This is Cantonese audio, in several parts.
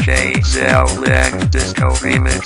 DJ Zelek Disco Remix.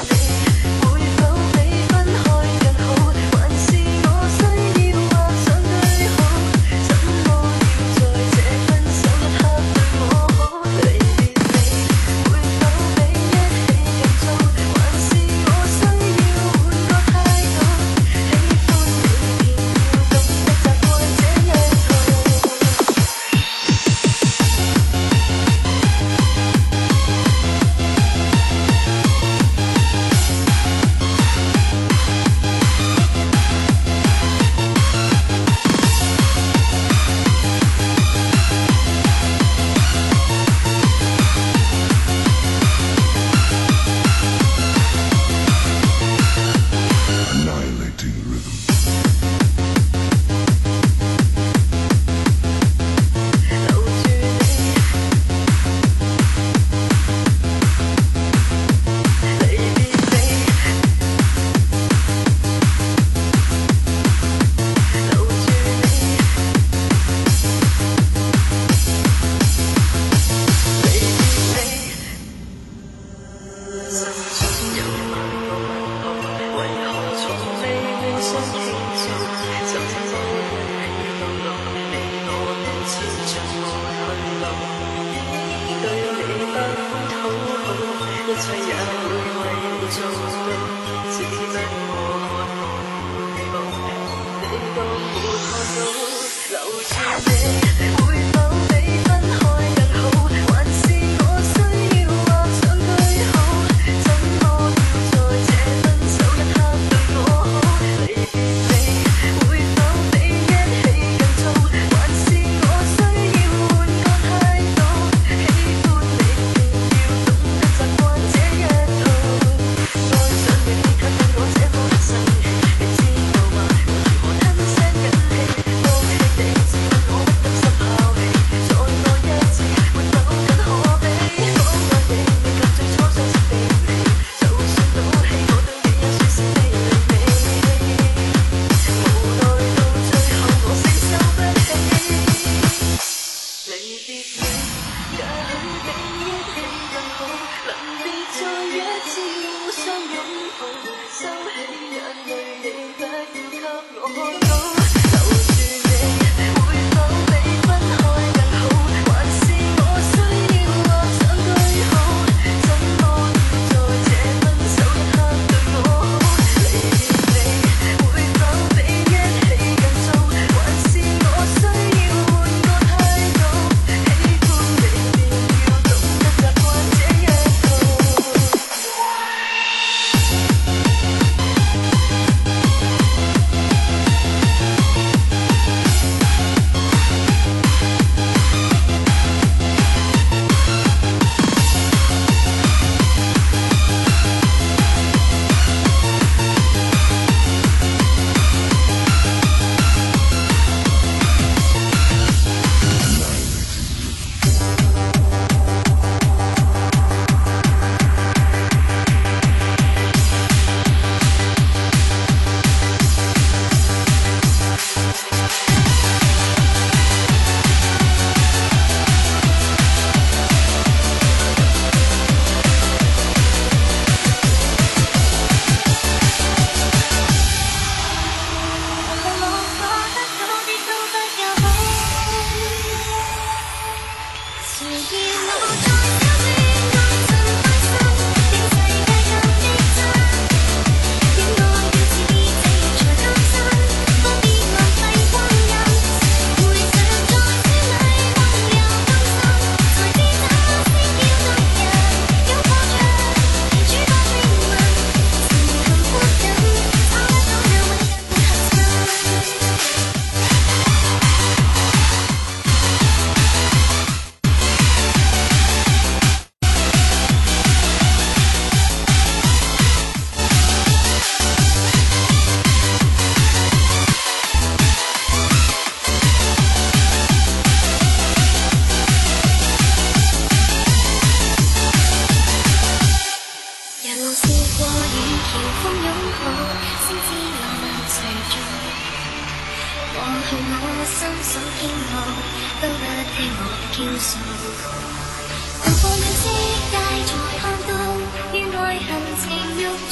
放亮色戒才看到，願愛恨情欲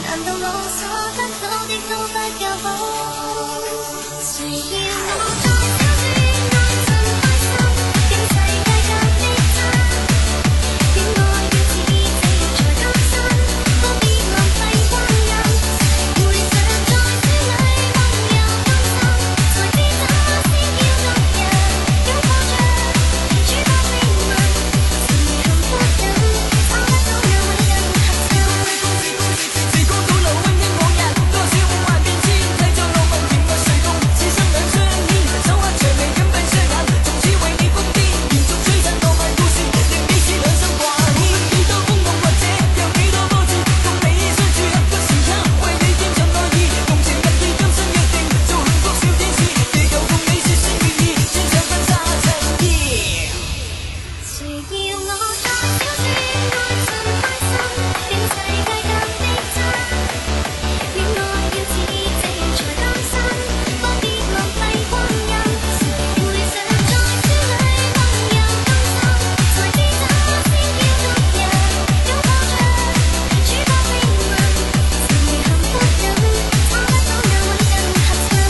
難道我所得到的都不夠好？誰要我多少轉安心開心，竟世界間的他，戀愛要似這樣才甘心，不必浪費光陰。誰會想在書裏溫柔甘心，才知怎麼先叫動人，擁抱着主角靈魂，成為幸福感，找得到那穩定核心。 時光倒流溫馨往日，多少夢幻變遷，睇着浪漫甜蜜誰共此生兩相牽，手握長眉緊閉雙眼，從此為你瘋癲，延續璀璨浪漫故事，令彼此兩心掛牽。幾多風浪或者有幾多波折，共你相處刻骨時刻，為你添上愛意，共情日記今生約定，做幸福小天使，地球共你說聲願意，穿上婚紗襯衣。 誰要我多少轉安心開心，竟世界間的他，戀愛要似這樣才甘心，不必浪費光陰。誰會想在書裏溫柔甘心，才知怎麼先叫動人，擁抱着主角靈魂，成為幸福感，找得到那穩定核心。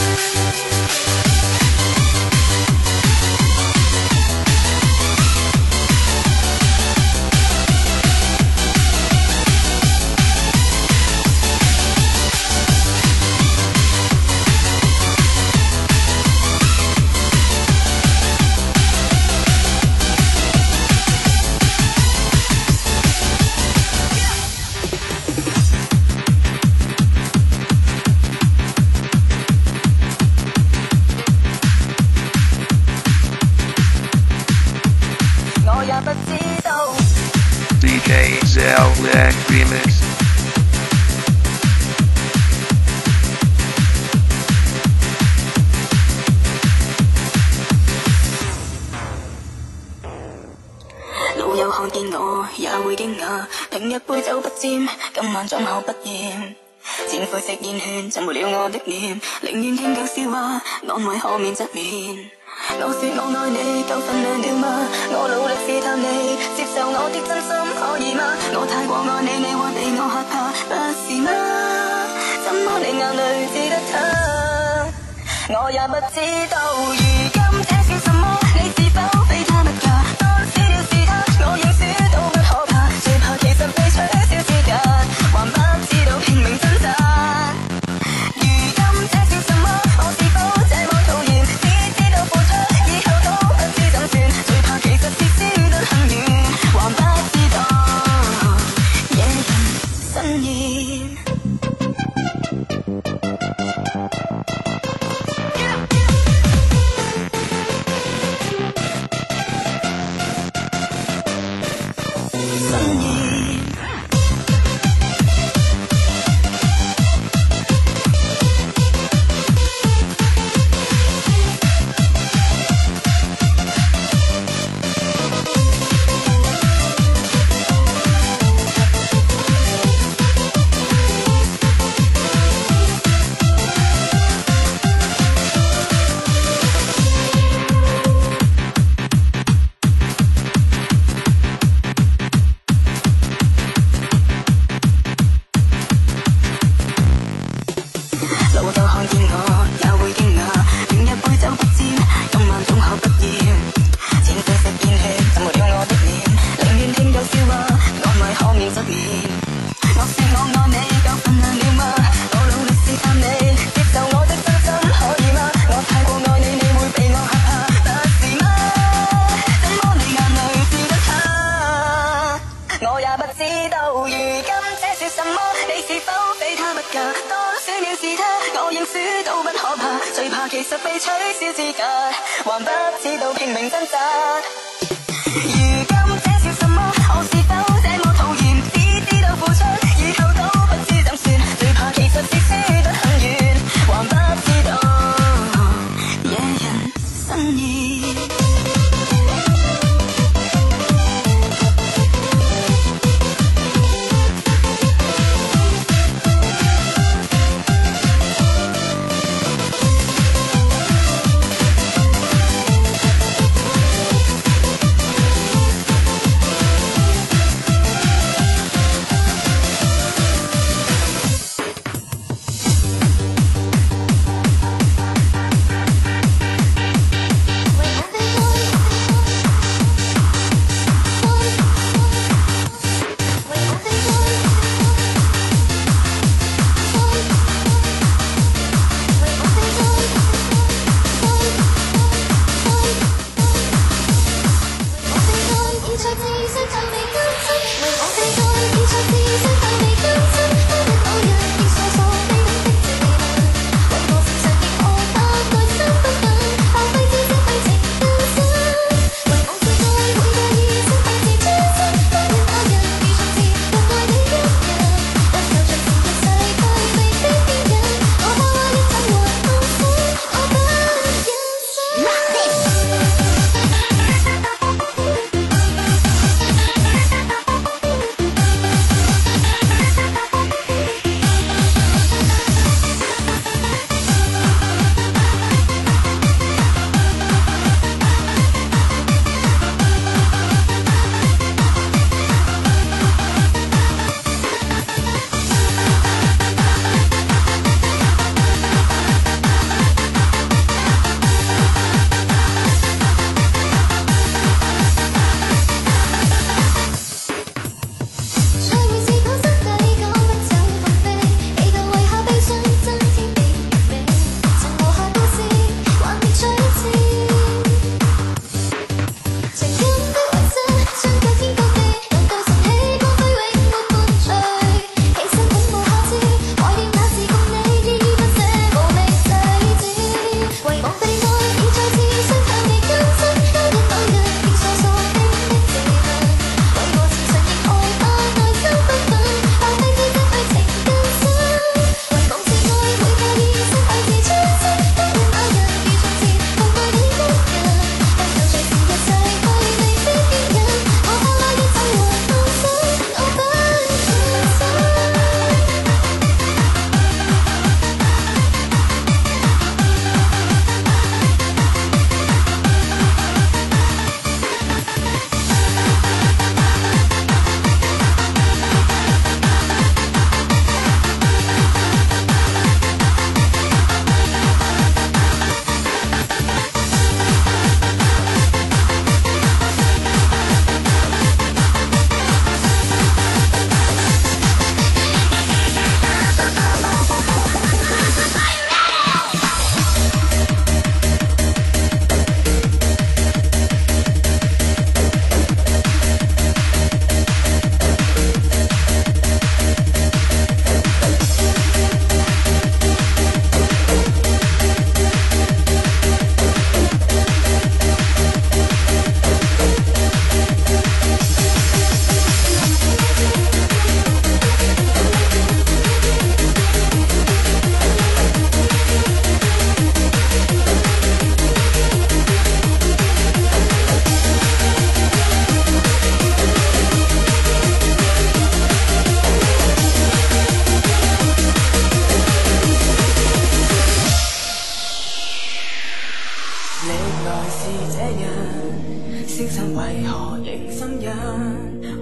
我也不知道。 DJ Zelak Remix. 老友看見我也會驚訝，平日杯酒不沾，今晚裝口不厭。展灰色煙圈浸沒了我的臉，寧願傾舊笑話，安慰可免側面。我說我愛你夠分量了嗎？我努力試探你，接受我的真心可以嗎？我太過愛你，你會被我嚇怕，不是嗎？怎麼你眼淚只得他？我也不知道，如今這算什麼？你是否非他不嫁？多少了是他，我認輸都不可怕，最怕其實被取消資格，還不知道拼命掙扎。如今這算什麼？我是否這麼討厭？只知道付出，以後都不知怎算，最怕其實是輸得很遠，還不知道野人新意。老友看見我也會驚訝，平日杯酒不沾，今晚總口不厭。淺灰色煙圈浸沒了我的臉，寧願聽舊笑話，安慰可免側面。我說我愛你夠分量了嗎？我努力試探你，接受我的真心可以嗎？我太過愛你，你會被我嚇怕，不是嗎？怎麼你眼淚只得他？我也不知道，如今這算什麼？你是否非他不嫁？多少秒是他，我認輸都不可怕，最怕其實被取消資格，還不知道拼命掙扎。如今這算什麼？我是否這麼討厭？只知道付出，以後都不知怎算，最怕其實是輸得很遠，還不知道野人新意。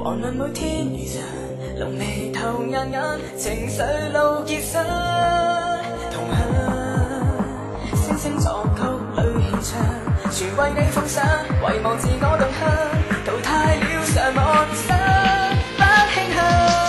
寒冷每天如常，濃眉頭眼眼，情緒路結實同行。星星作曲裏獻唱，全為你奉上，遺忘自我動向，淘汰了常妄想，不慶幸。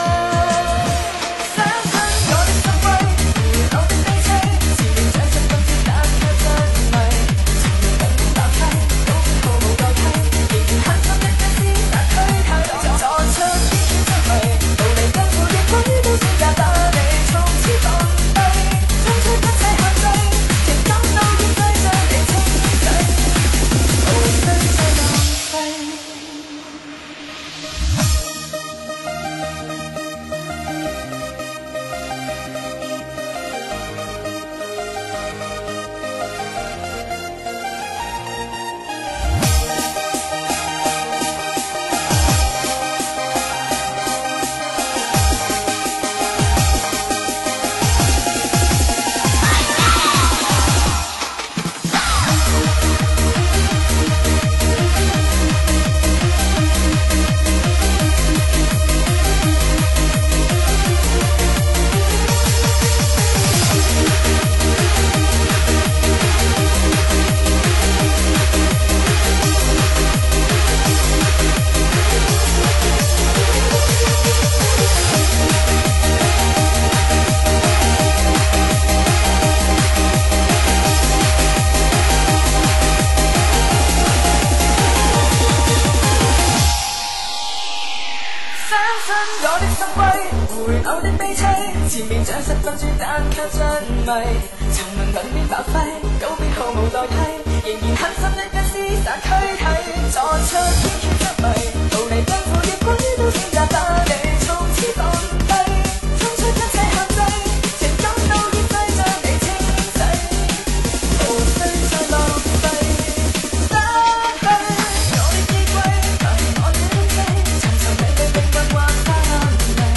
我的悲凄，前面像十分豬但卻着迷，沉淪兩邊白費，告別毫無代替，仍然狠心一一廝殺軀體，作出偏缺執迷，逃離奔赴夜歸都選擇把你從此放低，衝出一切限制，情感到熱製將你清洗，無需再浪費，失去我的依歸，憑我這東西，尋尋覓覓命運或花迷。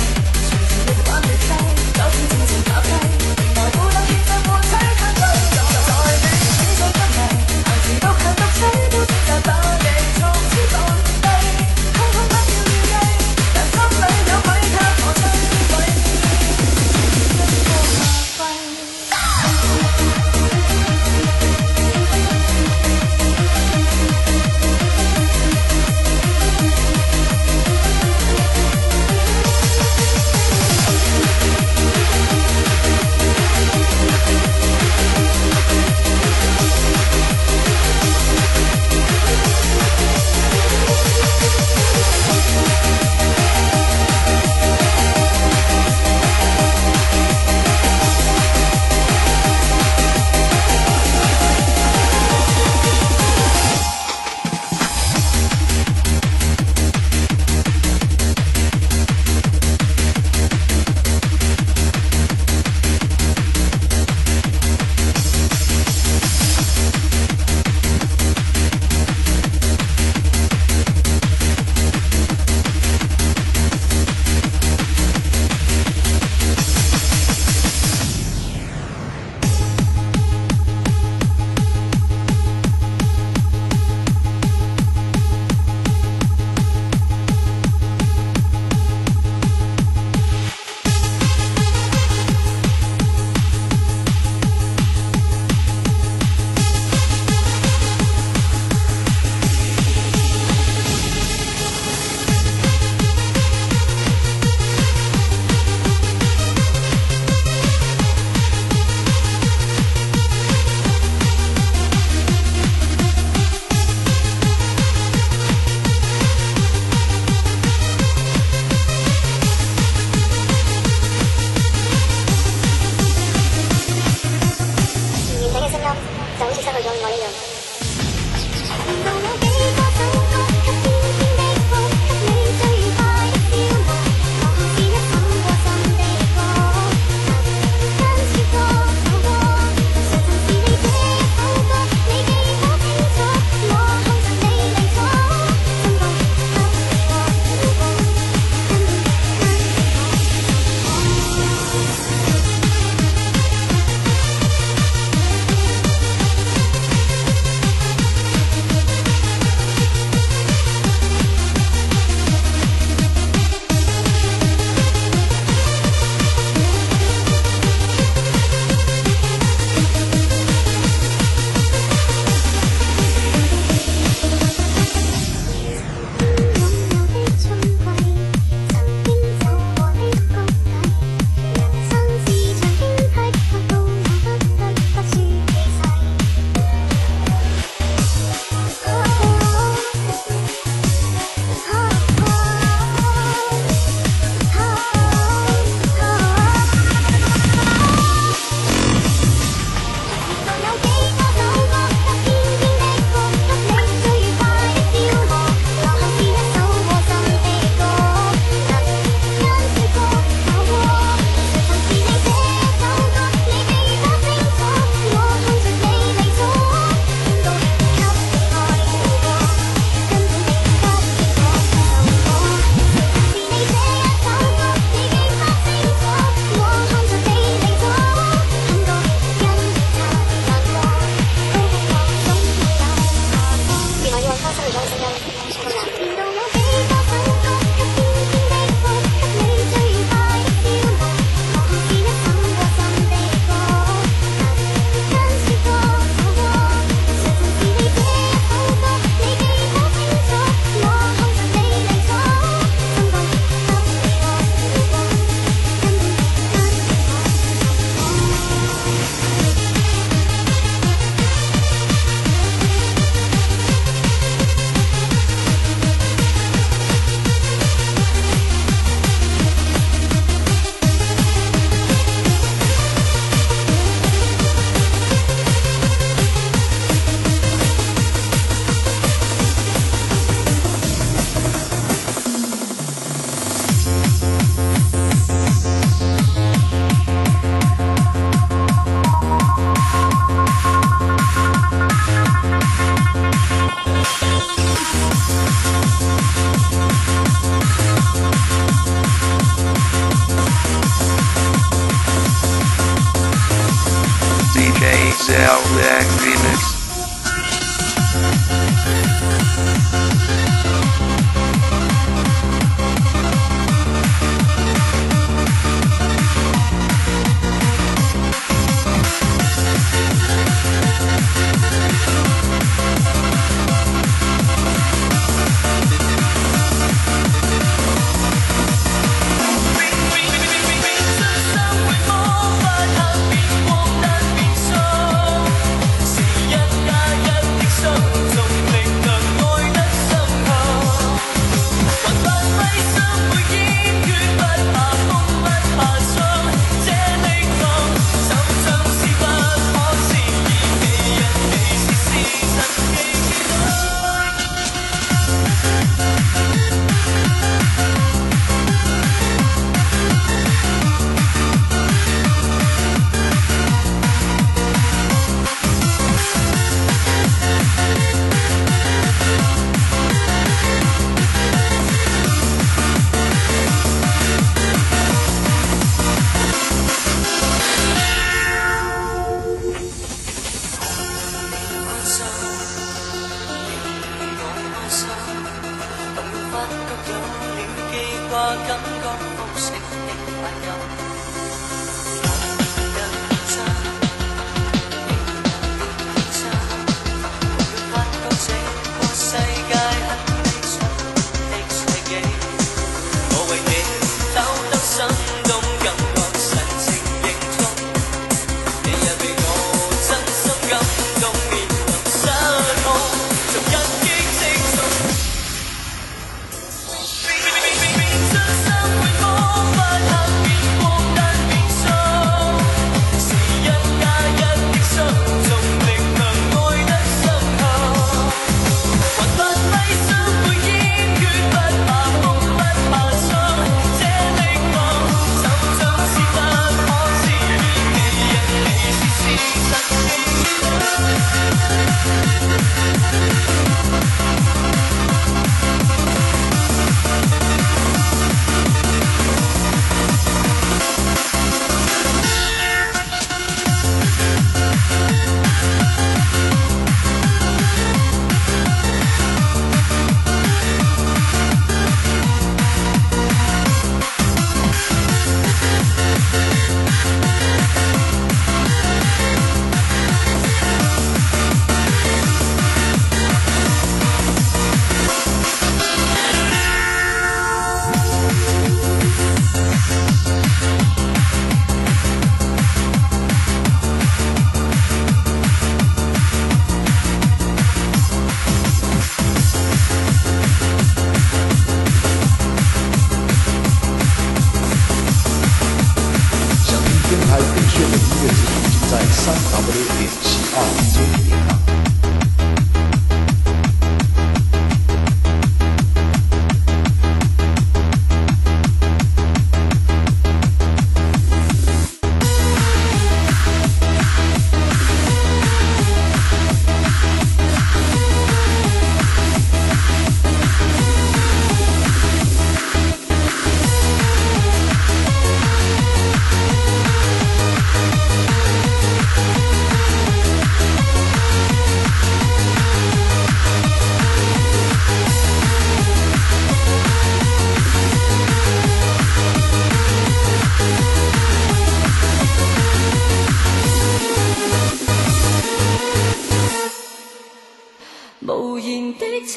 走遍前程咖啡，原來孤單欠着換取攤對，在亂世再執迷，行時獨行獨死都選擇把你從此放低，通通不要預計，但心裏。 Zelak Remix. 無言的親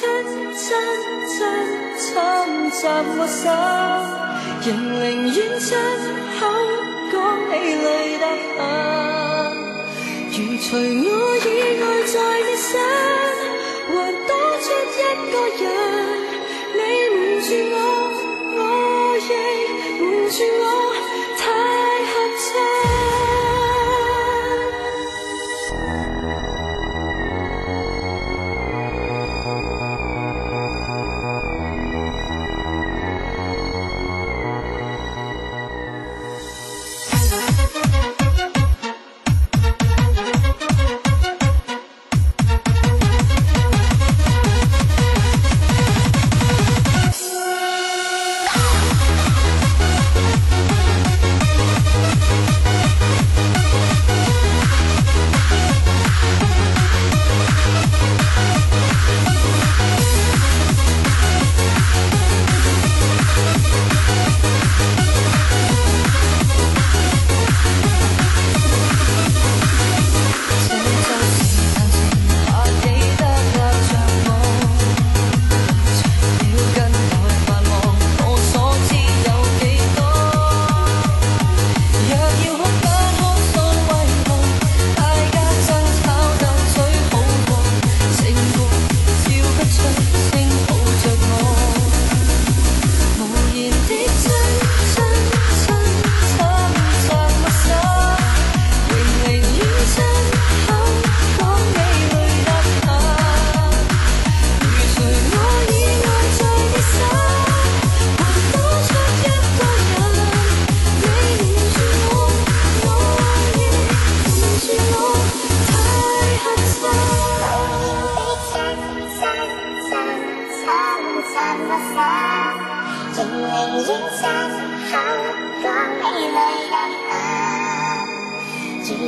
侵襲我心，仍寧願出口講你累得很。如除我以外在你身，還多出一個人，你瞞住我，我亦瞞住我，太合襯。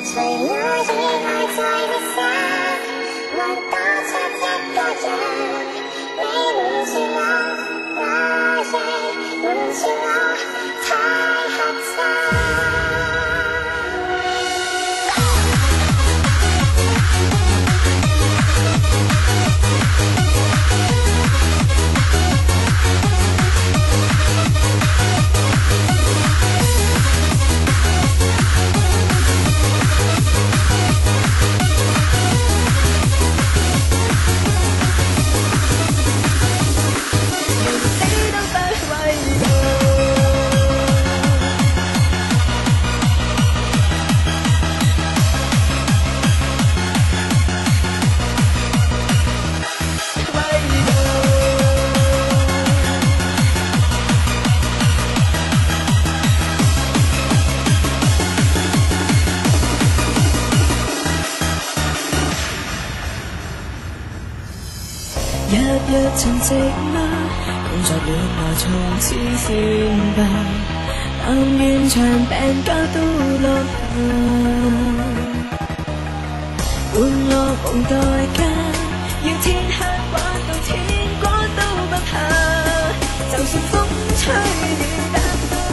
谁也意外在你身，我多出一個人，你瞞住我，我亦瞞住我，太合襯。 日日沉寂嗎？工作戀愛從此先吧，但願長病假都落下，玩樂無代價，要天黑玩到天光都不怕，就算風吹雨打，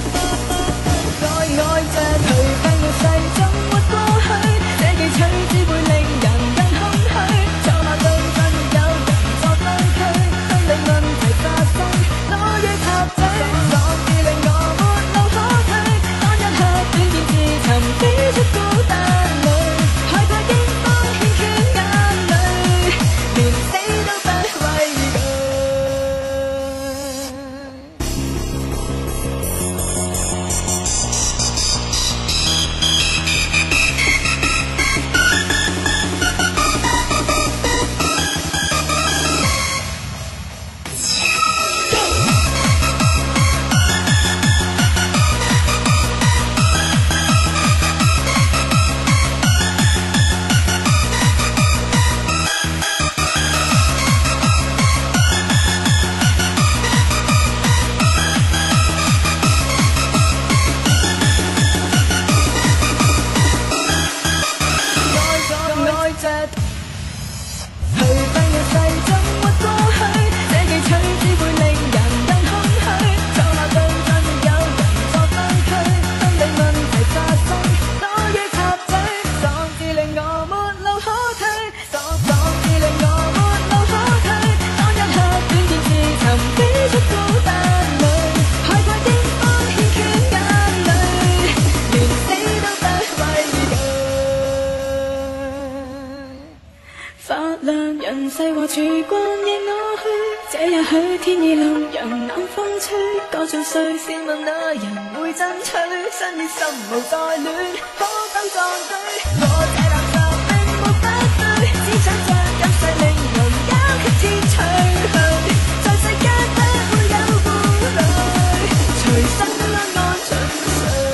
愛着頹廢嘅世總活過去，這記取只會令人更空虛，坐馬對陣有人作對區，當你問題發生，我亦插嘴，往事令我沒路可退，當一刻短見自尋飛出孤單裏，害怕驚慌欠缺眼淚，連死都不畏懼。人世和曙光亦我去，這一許天意令人冷風吹，歌將碎，試問那人會爭取？新的心無再戀，可否壯舉？我這垃圾並沒不對，只想着今世令人交給天吹去，在世間不會有顧慮，隨心安安進睡。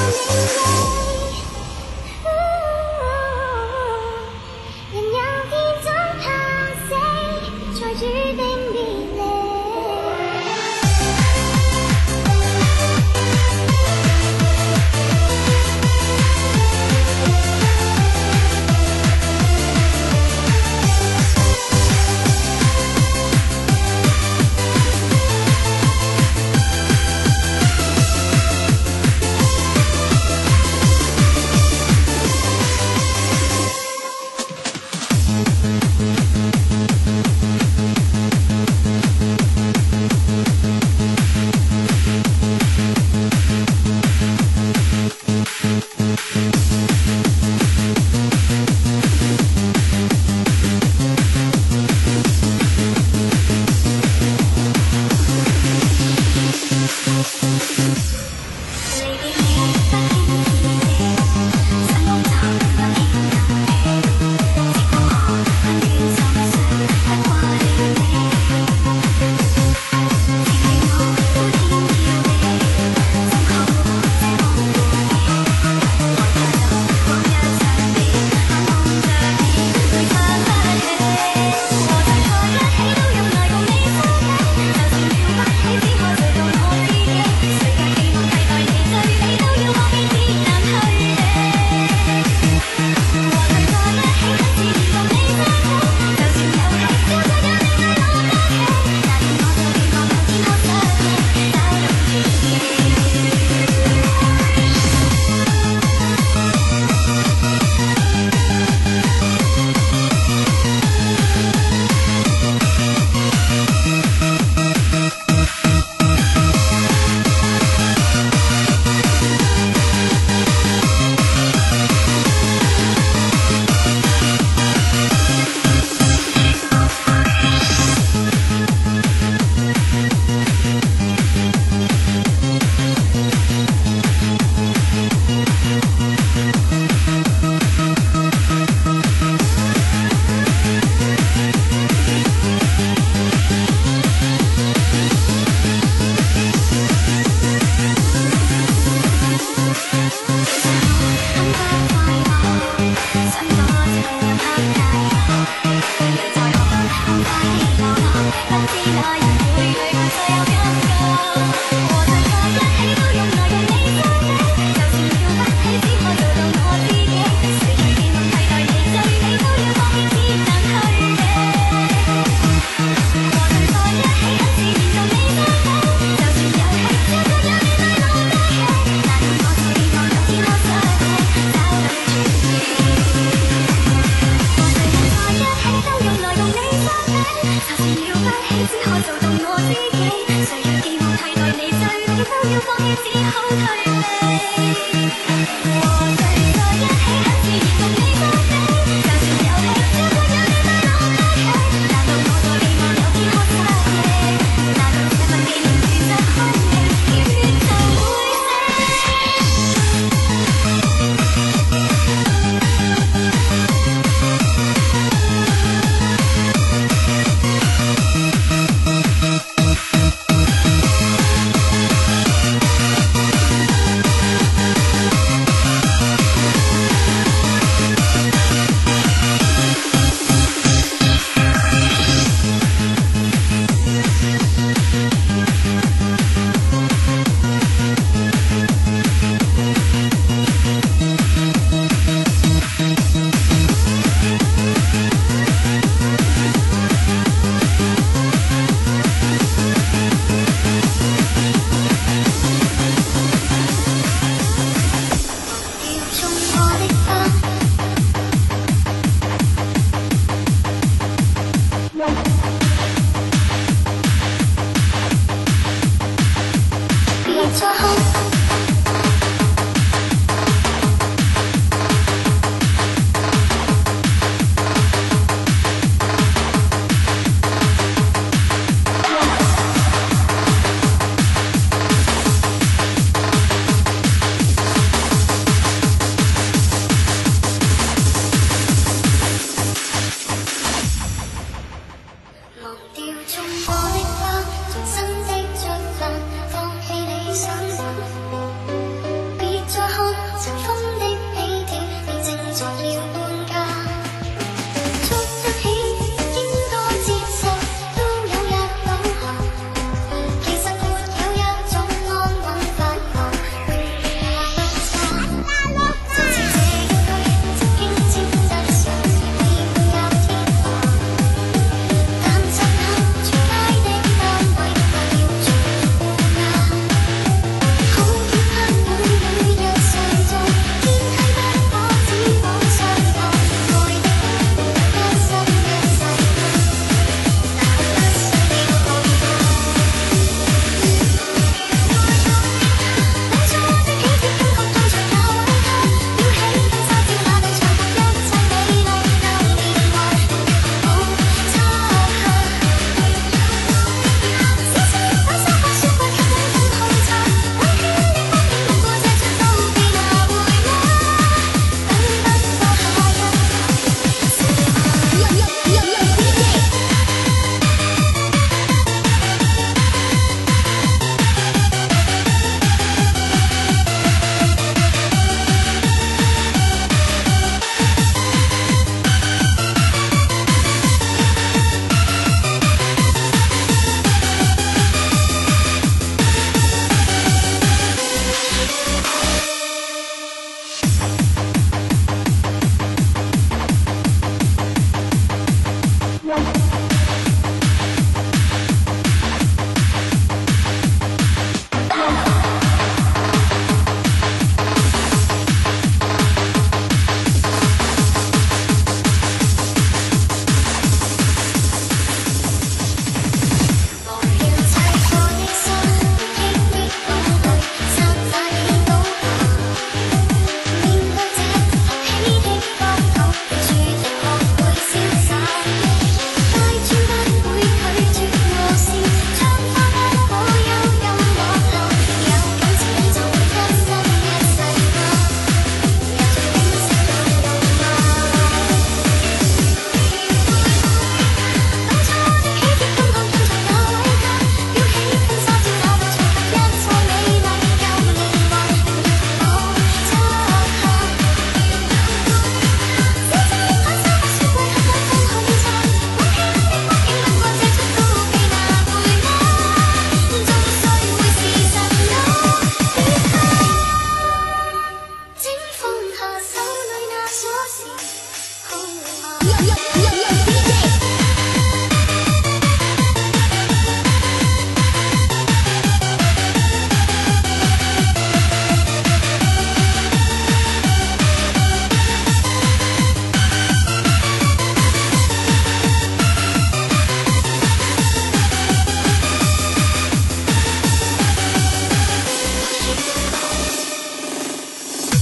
人有天總怕死，才注定別離。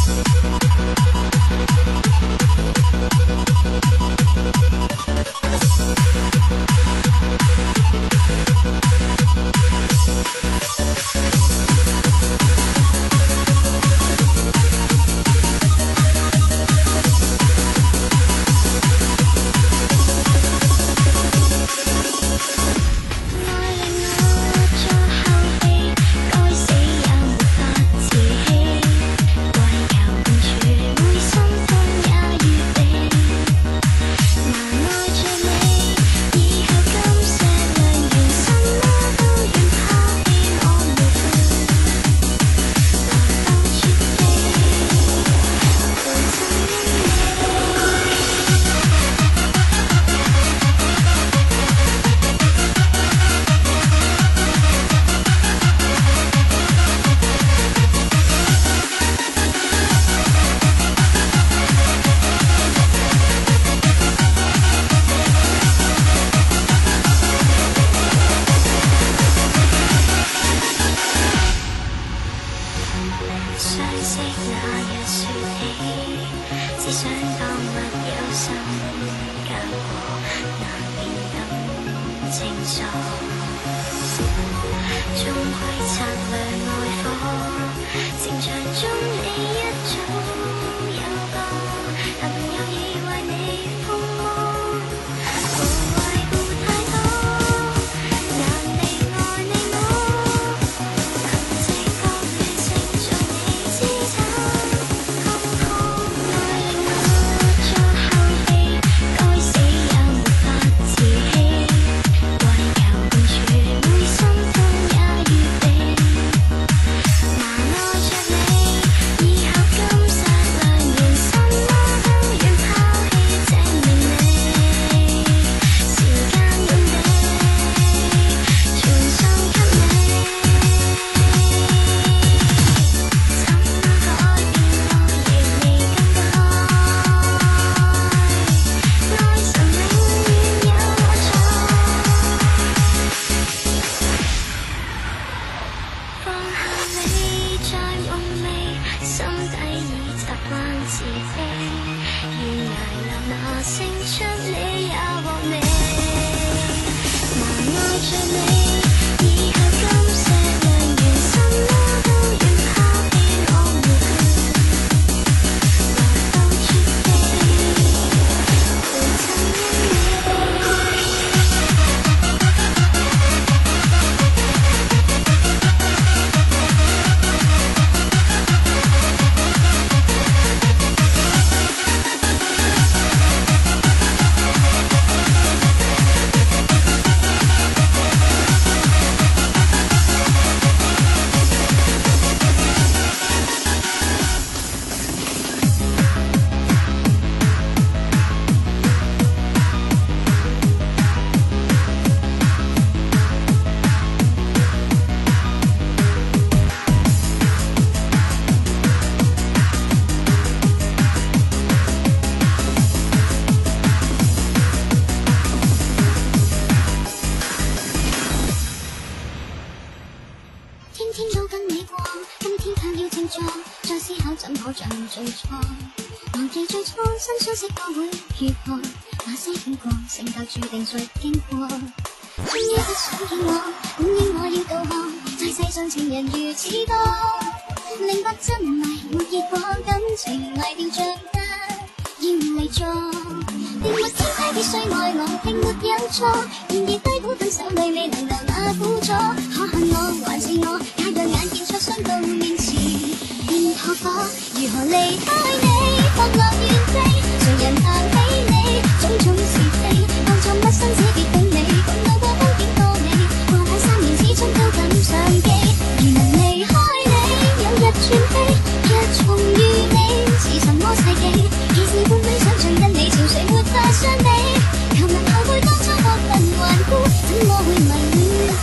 新相識都會如何？那些經過，性格注定在經過。終於不想見我，本應我要導航，在世上情人如此多，寧不真迷沒結果，感情迷掉像得要離座。定沒天規必須愛我，並沒有錯，然而低估對手裏未能留那苦楚。可恨我還是我，假若眼見灼傷到面前便破火，如何離開你？放落原地，誰人談起你？種種是非，當作陌生者別懂你。共路過風景多美，過太3年始終都敢上機。如能離開你，有日轉飛，若重遇你，是什麼世紀？其實半裡想像跟你潮水沒法相比。求問後悔當初惡人頑固，怎麼會迷戀你？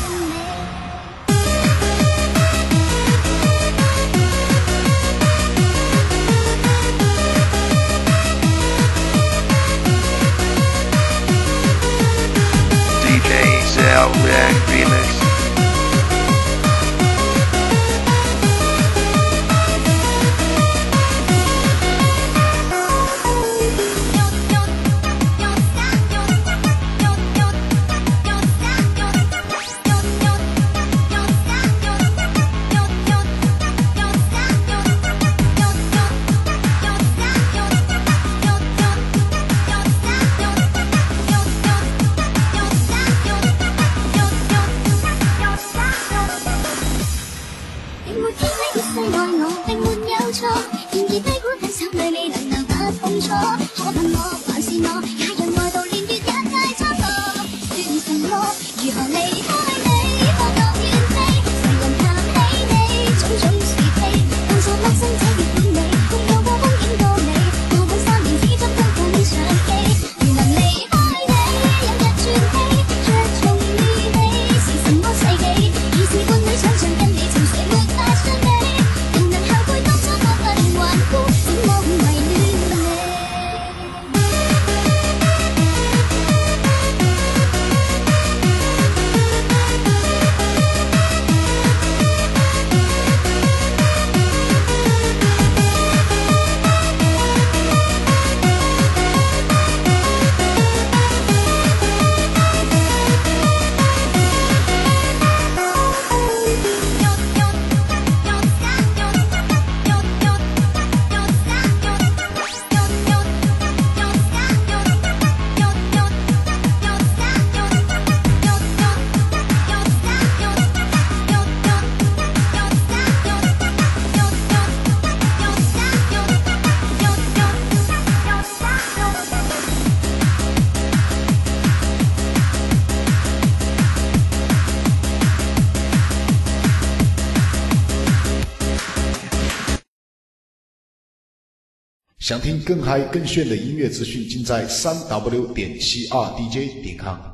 清楚，可問我還是我，也讓愛到連月也太蒼白。算什麼？如何離開你？放惡遠飛，誰人談起你？種種是非，當作陌生者越管理，共有過風景過你，過往3年始終都更長期。如能離開你，有日轉機，着重於你是什麼世紀？已是伴侶想象跟你情緒沒法相比，仍能後悔當初過分頑固，怎麼會迷戀你？ 想听更嗨更炫的音乐资讯，尽在3w.72dj.com。